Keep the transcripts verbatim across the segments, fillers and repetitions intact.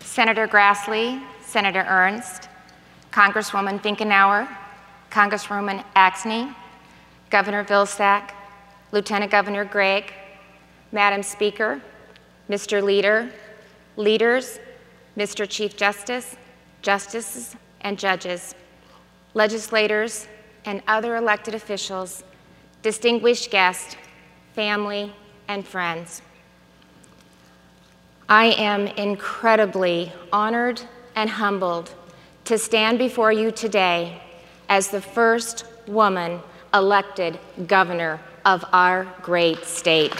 Senator Grassley, Senator Ernst, Congresswoman Finkenauer, Congresswoman Axne, Governor Vilsack, Lieutenant Governor Gregg, Madam Speaker, Mister Leader, leaders, Mister Chief Justice, justices, and judges, legislators, and other elected officials, distinguished guests, family, and friends. I am incredibly honored and humbled to stand before you today as the first woman elected governor of our great state.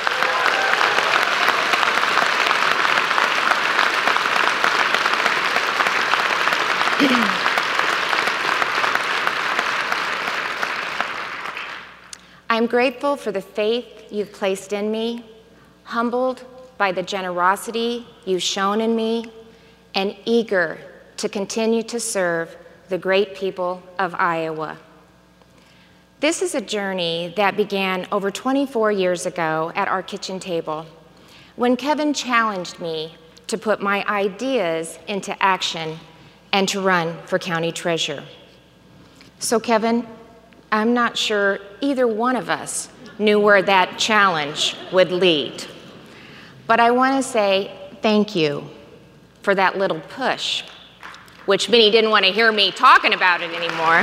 I'm grateful for the faith you've placed in me, humbled by the generosity you've shown in me, and eager to continue to serve the great people of Iowa. This is a journey that began over twenty-four years ago at our kitchen table, when Kevin challenged me to put my ideas into action and to run for county treasurer. So Kevin, I'm not sure either one of us knew where that challenge would lead. But I want to say thank you for that little push, which Minnie didn't want to hear me talking about it anymore.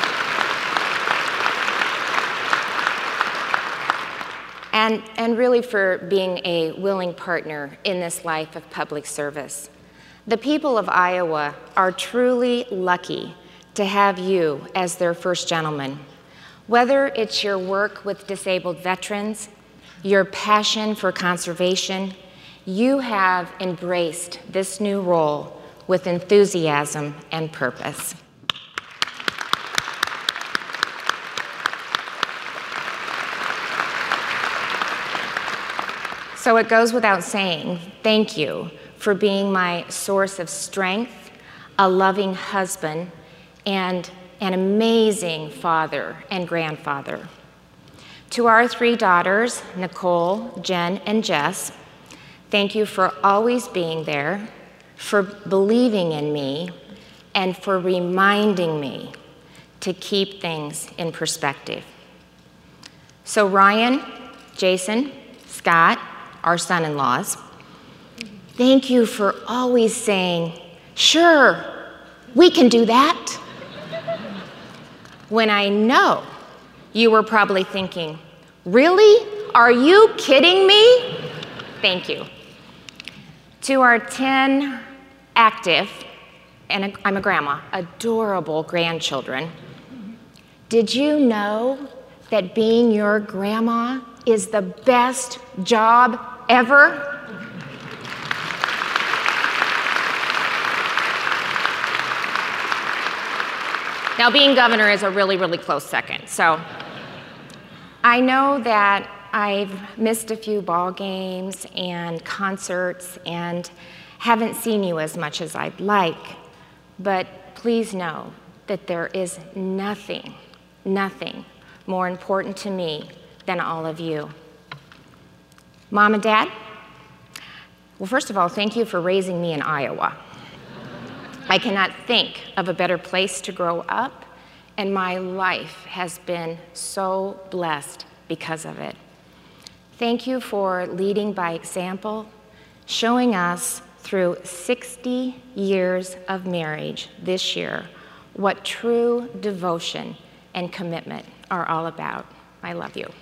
And, and really for being a willing partner in this life of public service. The people of Iowa are truly lucky to have you as their first gentleman. Whether it's your work with disabled veterans, your passion for conservation, you have embraced this new role with enthusiasm and purpose. So it goes without saying, thank you for being my source of strength, a loving husband, and an amazing father and grandfather. To our three daughters, Nicole, Jen, and Jess, thank you for always being there, for believing in me, and for reminding me to keep things in perspective. So Ryan, Jason, Scott, our son-in-laws, thank you for always saying, sure, we can do that. When I know you were probably thinking, really? Are you kidding me? Thank you. To our ten active, and I'm a grandma, adorable grandchildren, did you know that being your grandma is the best job ever? Now, being governor is a really, really close second. So I know that I've missed a few ball games and concerts and haven't seen you as much as I'd like, but please know that there is nothing, nothing more important to me than all of you. Mom and Dad, well, first of all, thank you for raising me in Iowa. I cannot think of a better place to grow up, and my life has been so blessed because of it. Thank you for leading by example, showing us through sixty years of marriage this year what true devotion and commitment are all about. I love you.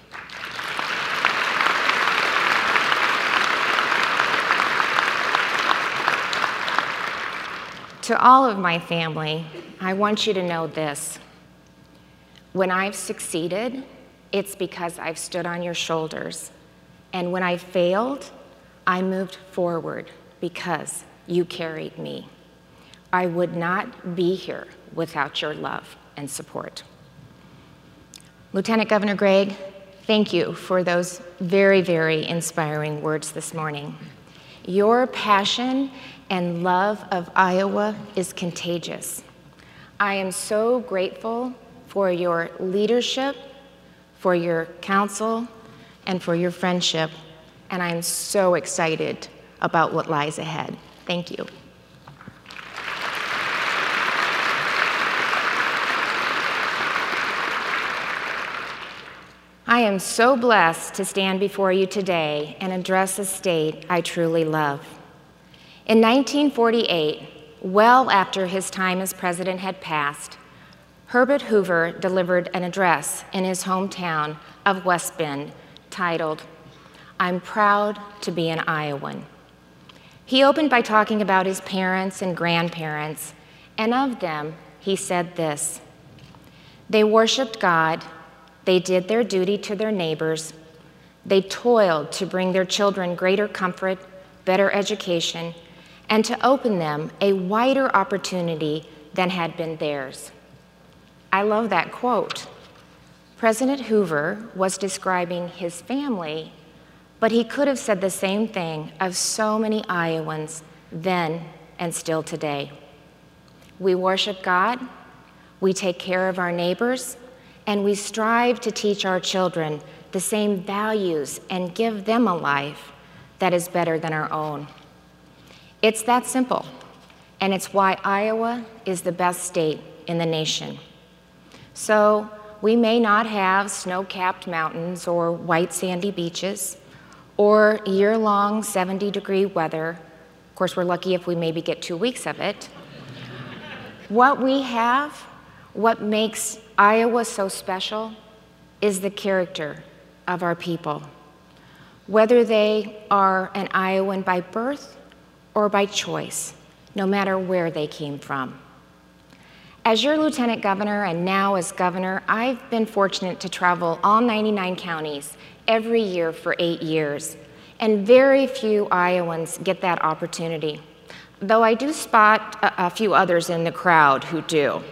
To all of my family, I want you to know this. When I've succeeded, it's because I've stood on your shoulders. And when I failed, I moved forward because you carried me. I would not be here without your love and support. Lieutenant Governor Gregg, thank you for those very, very inspiring words this morning. Your passion and love of Iowa is contagious. I am so grateful for your leadership, for your counsel, and for your friendship, and I'm so excited about what lies ahead. Thank you. I am so blessed to stand before you today and address a state I truly love. In nineteen forty-eight, well after his time as president had passed, Herbert Hoover delivered an address in his hometown of West Bend titled, "I'm Proud to be an Iowan." He opened by talking about his parents and grandparents, and of them, he said this: "They worshiped God, they did their duty to their neighbors, they toiled to bring their children greater comfort, better education, and to open them a wider opportunity than had been theirs." I love that quote. President Hoover was describing his family, but he could have said the same thing of so many Iowans then and still today. We worship God, we take care of our neighbors, and we strive to teach our children the same values and give them a life that is better than our own. It's that simple, and it's why Iowa is the best state in the nation. So we may not have snow-capped mountains or white sandy beaches or year-long seventy degree weather. Of course, we're lucky if we maybe get two weeks of it. What we have, what makes Iowa so special, is the character of our people. Whether they are an Iowan by birth or by choice, no matter where they came from. As your lieutenant governor and now as governor, I've been fortunate to travel all ninety-nine counties every year for eight years, and very few Iowans get that opportunity, though I do spot a, a few others in the crowd who do.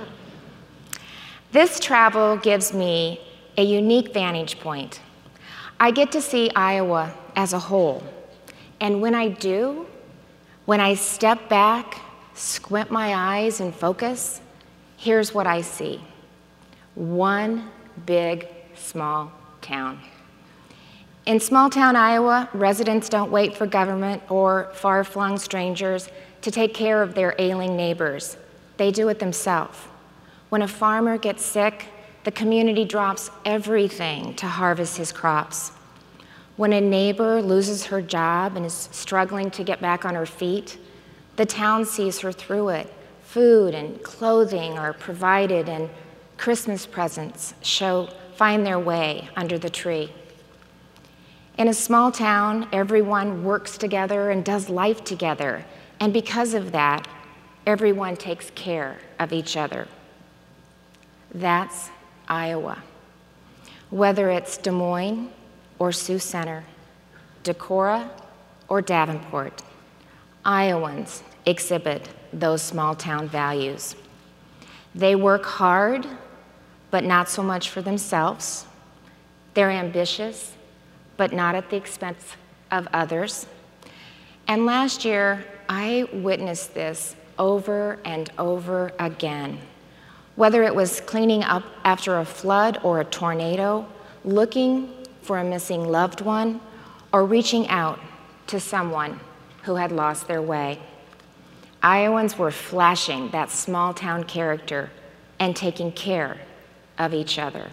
This travel gives me a unique vantage point. I get to see Iowa as a whole, and when I do, when I step back, squint my eyes and focus, here's what I see. One big, small town. In small-town Iowa, residents don't wait for government or far-flung strangers to take care of their ailing neighbors. They do it themselves. When a farmer gets sick, the community drops everything to harvest his crops. When a neighbor loses her job and is struggling to get back on her feet, the town sees her through it. Food and clothing are provided, and Christmas presents show, find their way under the tree. In a small town, everyone works together and does life together, and because of that, everyone takes care of each other. That's Iowa. Whether it's Des Moines or Sioux Center, Decorah or Davenport, Iowans exhibit those small-town values. They work hard, but not so much for themselves. They're ambitious, but not at the expense of others. And last year, I witnessed this over and over again. Whether it was cleaning up after a flood or a tornado, looking for a missing loved one, or reaching out to someone who had lost their way. Iowans were flashing that small-town character and taking care of each other.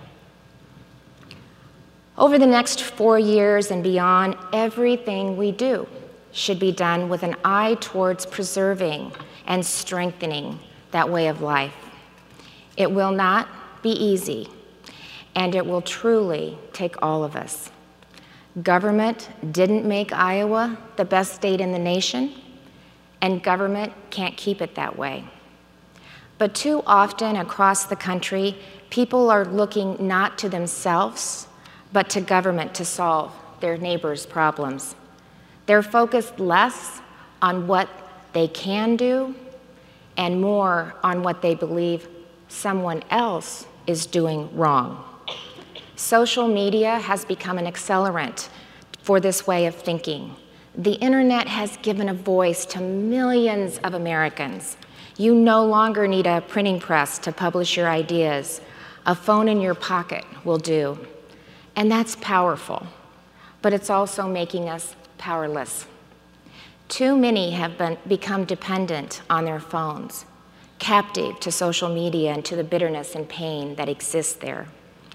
Over the next four years and beyond, everything we do should be done with an eye towards preserving and strengthening that way of life. It will not be easy, and it will truly take all of us. Government didn't make Iowa the best state in the nation, and government can't keep it that way. But too often across the country, people are looking not to themselves, but to government to solve their neighbors' problems. They're focused less on what they can do and more on what they believe someone else is doing wrong. Social media has become an accelerant for this way of thinking. The internet has given a voice to millions of Americans. You no longer need a printing press to publish your ideas. A phone in your pocket will do. And that's powerful, but it's also making us powerless. Too many have been, become dependent on their phones, captive to social media and to the bitterness and pain that exists there.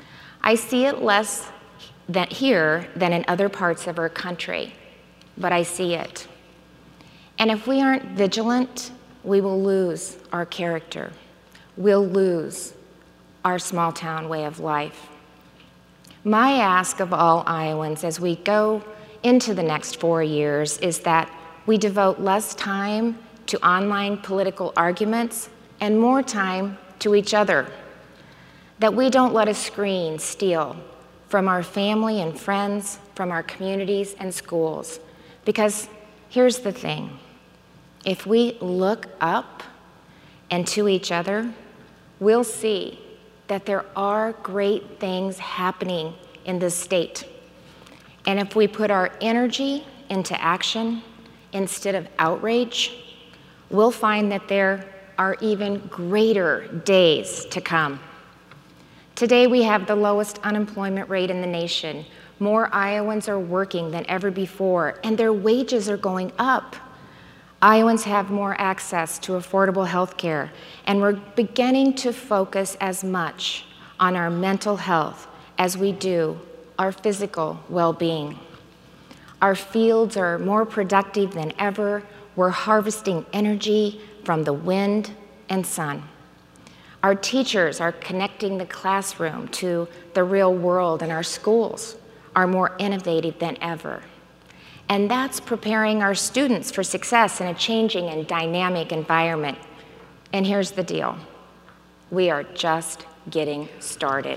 I see it less than here than in other parts of our country, but I see it. And if we aren't vigilant, we will lose our character. We'll lose our small town way of life. My ask of all Iowans as we go into the next four years is that we devote less time to online political arguments and more time to each other. That we don't let a screen steal from our family and friends, from our communities and schools. Because here's the thing, if we look up and to each other, we'll see that there are great things happening in this state. And if we put our energy into action instead of outrage, we'll find that there are even greater days to come. Today we have the lowest unemployment rate in the nation. More Iowans are working than ever before, and their wages are going up. Iowans have more access to affordable health care, and we're beginning to focus as much on our mental health as we do our physical well-being. Our fields are more productive than ever. We're harvesting energy from the wind and sun. Our teachers are connecting the classroom to the real world, and our schools are more innovative than ever. And that's preparing our students for success in a changing and dynamic environment. And here's the deal, we are just getting started.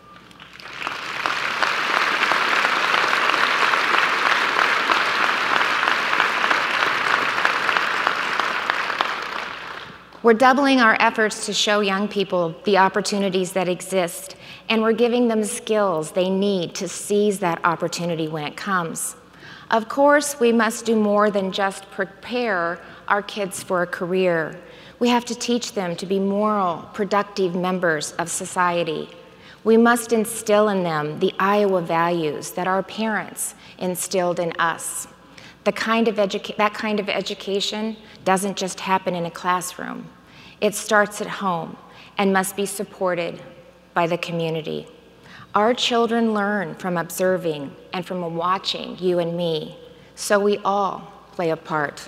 We're doubling our efforts to show young people the opportunities that exist, and we're giving them skills they need to seize that opportunity when it comes. Of course, we must do more than just prepare our kids for a career. We have to teach them to be moral, productive members of society. We must instill in them the Iowa values that our parents instilled in us. The kind of educa- that kind of education doesn't just happen in a classroom. It starts at home and must be supported by the community. Our children learn from observing and from watching you and me, so we all play a part.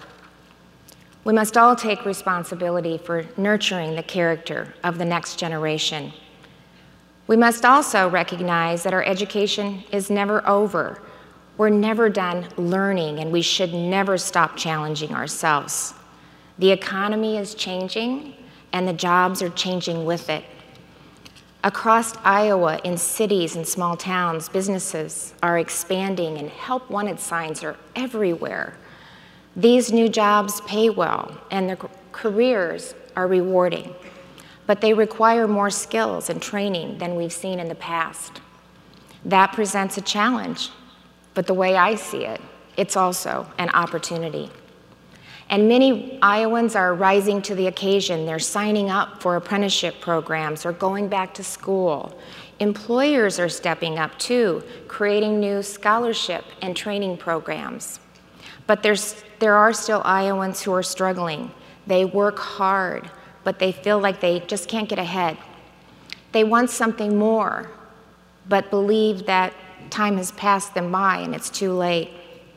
We must all take responsibility for nurturing the character of the next generation. We must also recognize that our education is never over. We're never done learning, and we should never stop challenging ourselves. The economy is changing, and the jobs are changing with it. Across Iowa, in cities and small towns, businesses are expanding, and help wanted signs are everywhere. These new jobs pay well, and their careers are rewarding, but they require more skills and training than we've seen in the past. That presents a challenge. But the way I see it, it's also an opportunity. And many Iowans are rising to the occasion. They're signing up for apprenticeship programs or going back to school. Employers are stepping up too, creating new scholarship and training programs. But there's, there are still Iowans who are struggling. They work hard, but they feel like they just can't get ahead. They want something more, but believe that time has passed them by and it's too late.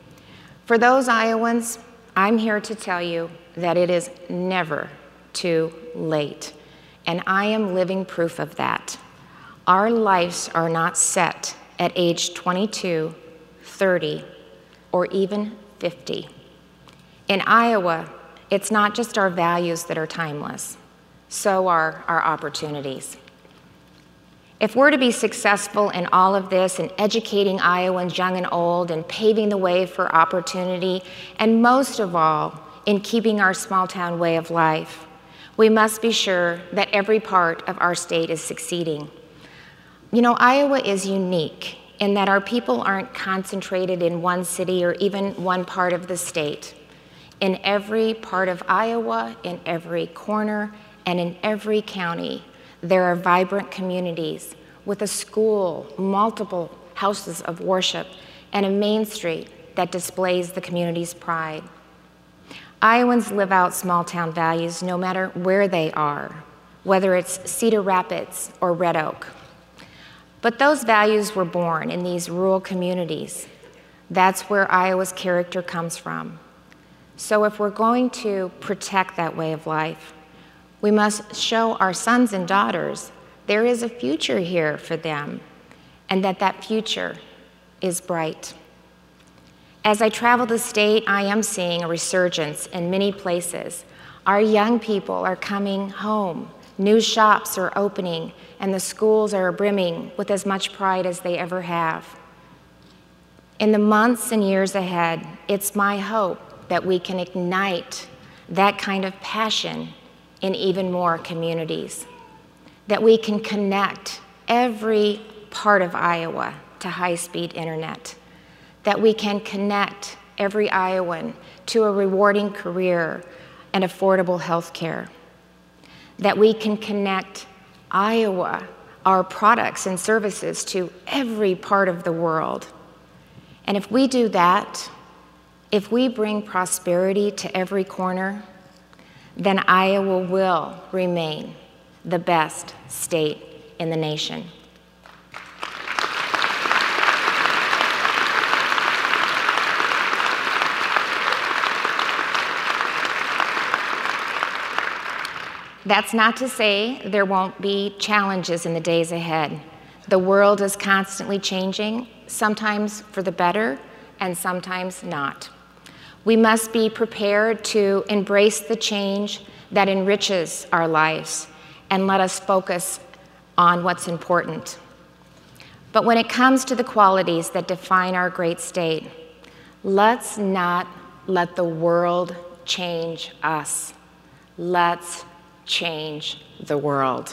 For those Iowans, I'm here to tell you that it is never too late, and I am living proof of that. Our lives are not set at age twenty-two, thirty, or even fifty. In Iowa, it's not just our values that are timeless, so are our opportunities. If we're to be successful in all of this, in educating Iowans young and old, and paving the way for opportunity, and most of all, in keeping our small town way of life, we must be sure that every part of our state is succeeding. You know, Iowa is unique in that our people aren't concentrated in one city or even one part of the state. In every part of Iowa, in every corner, and in every county, there are vibrant communities with a school, multiple houses of worship, and a main street that displays the community's pride. Iowans live out small town values no matter where they are, whether it's Cedar Rapids or Red Oak. But those values were born in these rural communities. That's where Iowa's character comes from. So if we're going to protect that way of life, we must show our sons and daughters there is a future here for them, and that that future is bright. As I travel the state, I am seeing a resurgence in many places. Our young people are coming home. New shops are opening, and the schools are brimming with as much pride as they ever have. In the months and years ahead, it's my hope that we can ignite that kind of passion in even more communities, that we can connect every part of Iowa to high-speed internet, that we can connect every Iowan to a rewarding career and affordable health care, that we can connect Iowa, our products and services, to every part of the world. And if we do that, if we bring prosperity to every corner, then Iowa will remain the best state in the nation. That's not to say there won't be challenges in the days ahead. The world is constantly changing, sometimes for the better and sometimes not. We must be prepared to embrace the change that enriches our lives and let us focus on what's important. But when it comes to the qualities that define our great state, let's not let the world change us. Let's change the world.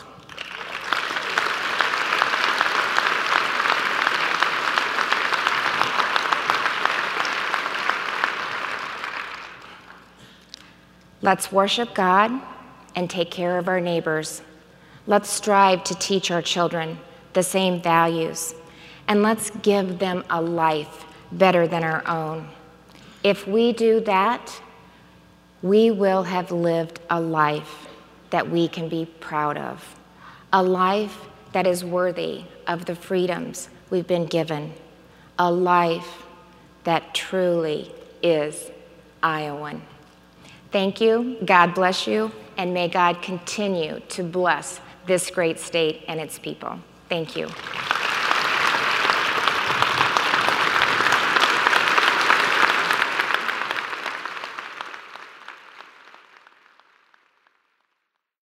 Let's worship God and take care of our neighbors. Let's strive to teach our children the same values, and let's give them a life better than our own. If we do that, we will have lived a life that we can be proud of, a life that is worthy of the freedoms we've been given, a life that truly is Iowan. Thank you, God bless you, and may God continue to bless this great state and its people. Thank you.